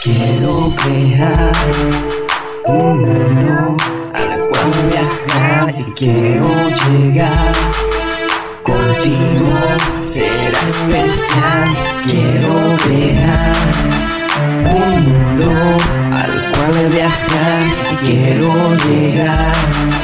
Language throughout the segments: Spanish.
Quiero crear un mundo al cual viajar y quiero llegar. Contigo será especial. Quiero crear un mundo al cual viajar y quiero llegar.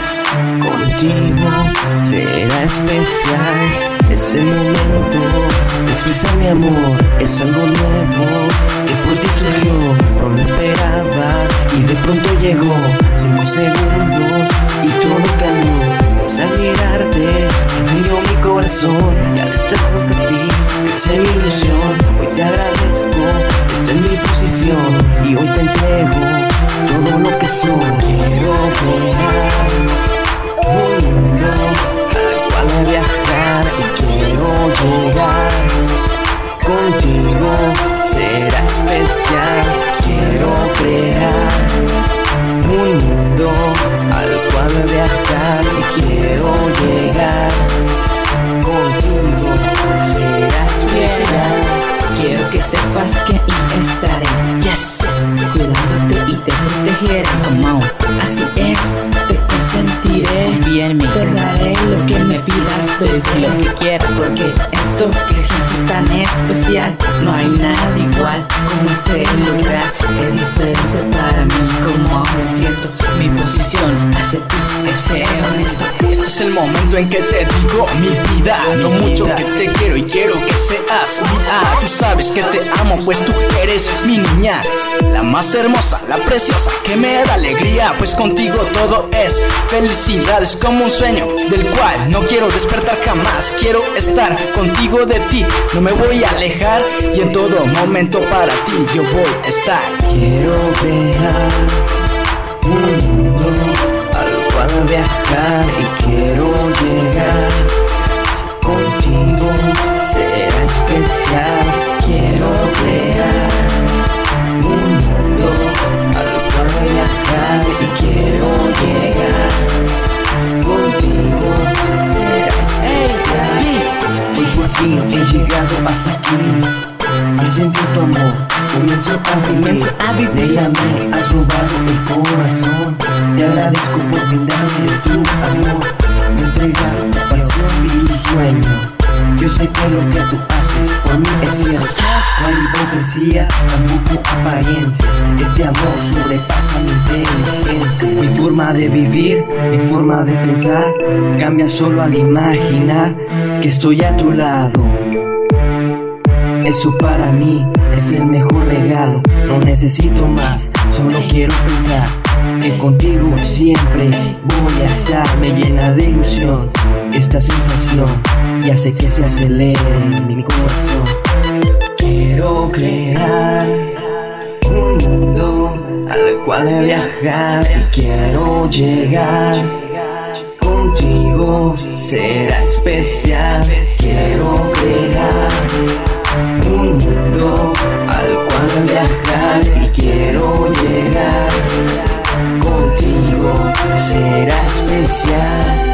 Contigo será especial. Es el momento de expresar mi amor. Es algo nuevo que por ti surgió. No lo esperaba y de pronto llegó. 5 segundos y todo cambió. Es al mirarte, se enseñó mi corazón. Y al estar junto a ti, es mi ilusión. Hoy te agradezco, esta es mi posición. Y hoy te entrego todo lo que soy. Quiero crear un mundo al cual viajar y quiero llegar. Contigo será especial. Quiero crear un mundo al cual viajar y quiero llegar. Contigo será especial. Quiero que sepas que ahí estaré, yes, cuidándote y te protegeré, come on. Así es, te consentiré, bien mi te daré lo que me pidas, baby, lo que quieras, porque esto que siento es tan especial. No hay nada igual como este lugar, es diferente para mí, como ahora siento mi posición hacia ti, es honesto. Este es el momento en que te digo mi vida, lo mucho que te quiero y quiero que seas mía. Tú sabes que te amo, pues tú eres mi niña, la más hermosa, la preciosa, que me da alegría, pues contigo todo es felicidad. Es como un sueño del cual no quiero despertar jamás. Quiero estar contigo, de ti no me voy a alejar, y en todo momento para ti yo voy a estar. Quiero crear un mundo al cual viajar y quiero llegar. Contigo será especial. Quiero crear un mundo al cual viajar y quiero llegar. Contigo será especial. Hoy por fin he llegado hasta aquí. Al sentir tu amor comienzo a vivir. Nena, me has robado el corazón. Te agradezco por brindarme tu amor. Me he entregado tu pasión y tus sueños. Yo sé que lo que tú haces por mí es cierto. No hay hipocresía, tampoco apariencia. Este amor sobrepasa mi inteligencia. Mi forma de vivir, mi forma de pensar cambia solo al imaginar que estoy a tu lado. Eso para mí es el mejor regalo. No necesito más, solo quiero pensar que contigo siempre voy a estar. Me llena de ilusión esta sensación y hace que se acelere mi corazón. Quiero crear un mundo al cual viajar y quiero llegar. Contigo será especial. Quiero crear un mundo al cual viajar y quiero llegar. Contigo será especial.